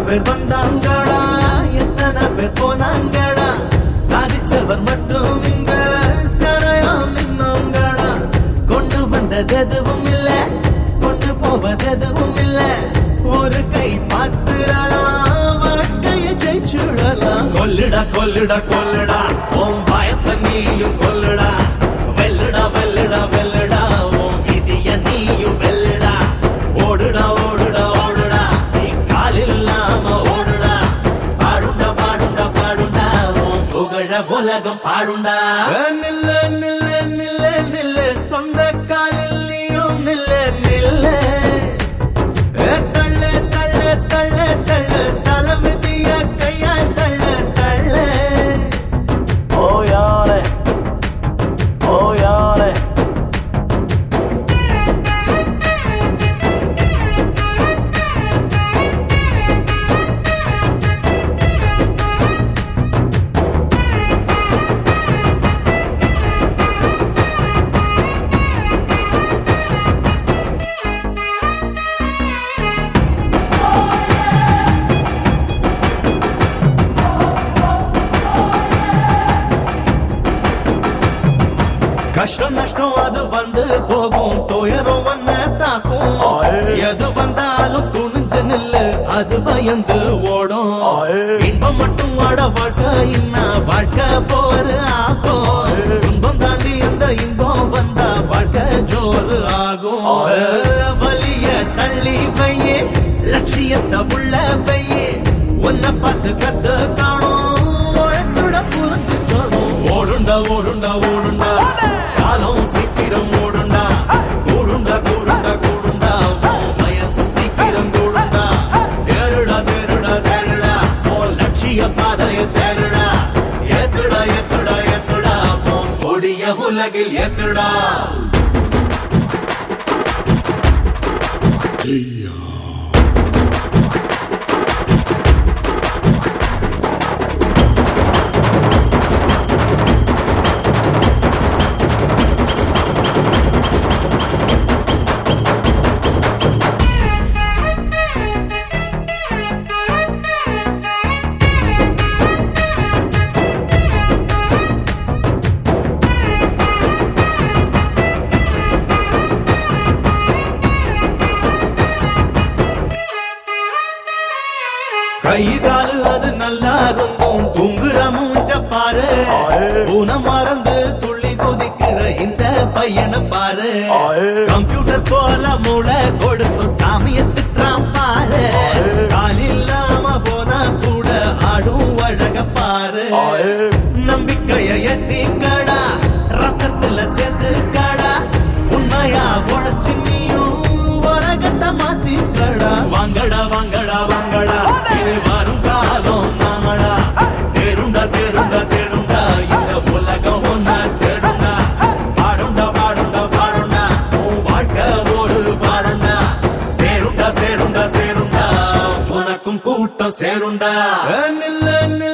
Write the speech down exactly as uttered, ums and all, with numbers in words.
பேர் வந்தாங்கடா, எத்தனை பேர் போனாங்கடா, சாதிச்சவர் மட்டும் இங்க சரையாம் நின்னோங்கடா. கொண்டு வந்தது எதுவும் இல்ல, கொண்டு போவது எதுவும் இல்ல, ஒரு கை பார்த்துடலாம், வாழ்க்கையை ஜெயிச்சுடலாம். கொல்லுடா கொல்லுடா கொல்லுடா உன் பயத்தை நீயும் கொல்லுடா, வெல்லுடா வெல்லுடா வெல்லுடா உன் விதிய நீயும் வெல்லுடா. ஓடுடா ஓடுடா ஓடுடா நீ காலில் இல்லாம ஓடுடா, பாடுண்டா பாடுண்டா பாடுண்டா உன் புகழ உலகம் பாடுண்டா. நில்லு நில்லு நில்லு நில்லு சொந்த காலில் நீயும் நில்லு நில்லு, தள்ளு தள்ளு தள்ளு தள்ளு தலைமிதிய கையால் தள்ளு தள்ளு. ஓயாலே ஓயாலே கஷ்டம் நஷ்டம் அது வந்து போகும், துயரம் வந்த தாக்கும், எது வந்தாலும் துணிஞ்சு நில்லு, அது பயந்து ஓடும். இன்பம் மட்டும் வாட வாழ்க்கை இன்ன வாழ்க்கை போரு ஆகும், இன்பம் தாண்டி இந்த இன்பம் வந்தா வாழ்க்கை ஜோறு ஆகும். வலிய தள்ளி வையே, லட்சியத்தை உள்ள வையே, உன்னை பார்த்து கத்து காணும், உழைச்சுட புரிஞ்சுக்கணும். ஓடுண்டா ஓடுண்டா ஓடுண்டா காலம் சீக்கிரம் ஓடுண்டா, கூடுண்டா கூடுண்டா கூடுண்டா வயசு சீக்கிரம் கூடுண்டா. தேருடா தேருடா தேருடா உன் லட்சிய பாதைய தேருடா, ஏத்துடா ஏத்துடா ஏத்துடா உன் கொடிய உலகில் ஏத்துடா. கை காலு அது நல்லா இருந்தும் தூங்குற மூஞ்ச பாரு, பூனை மறந்து துள்ளி குதிக்கிற இந்த பையனை பாரு. கம்ப்யூட்டர் போல மூளை கொடுக்கும் சாமிய திட்டான் பாரு, கால் இல்லாம போனா கூட ஆடும் அழக பாரு. நம்பிக்கைய எத்திக்கடா, ரத்தத்துல சேர்த்துக்கடா, உண்மையா உழைச்சு நீயும் உலகத்தை மாத்திக்கடா. வாங்கடா வாங்கடா வாங்கடா இது வரும் காலம் நாமடா, தேருண்டா தேருண்டா தேருண்டா இந்த உலகம் ஒன்ன தேடுண்டா. பாடுண்டா பாடுண்டா பாடுண்டா உன் வாழ்க்கை ஒரு பாடுண்டா, சேருண்டா சேருண்டா சேருண்டா உனக்கும் கூட்டம் சேருண்டா. நில்லு